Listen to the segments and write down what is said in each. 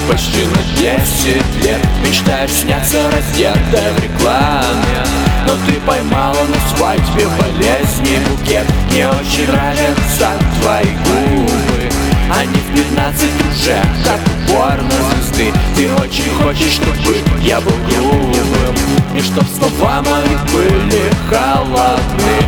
почти на 10 лет. Мечтаешь сняться раздетой в рекламе, но ты поймала на свадьбе болезни букет. Мне очень нравятся твои губы, они в 15 уже как у порнозвезды. Ты очень хочешь, чтобы я был грубым, и чтоб слова мои были холодны.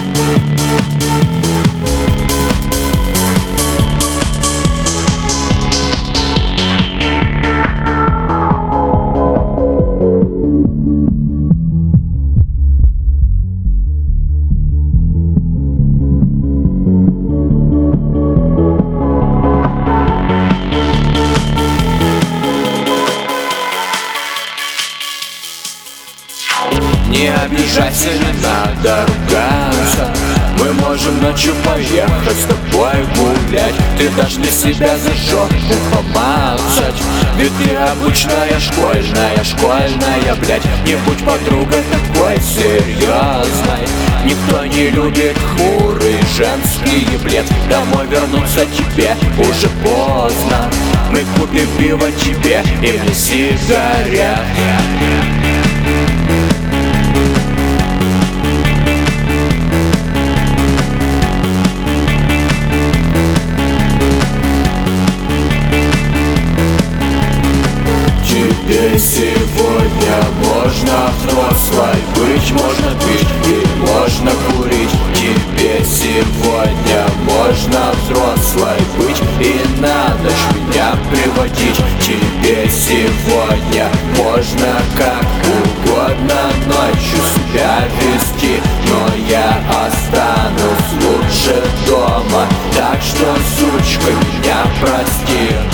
Не обижайся, не надо ругаться. Мы можем ночью поехать с тобой гулять. Ты дашь для себя за жопу помазать. Ведь ты обычная школьная, блядь. Не будь подругой такой серьезной. Никто не любит хмурый женский бред. Домой вернуться тебе уже поздно. Мы купим пиво тебе и мне сигарет. Тебе сегодня можно взрослой быть, можно пить и можно курить. Тебе сегодня можно взрослой быть и на ночь меня приводить. Тебе сегодня можно как угодно ночью себя вести, но я останусь лучше дома. Так что, сучка, меня прости.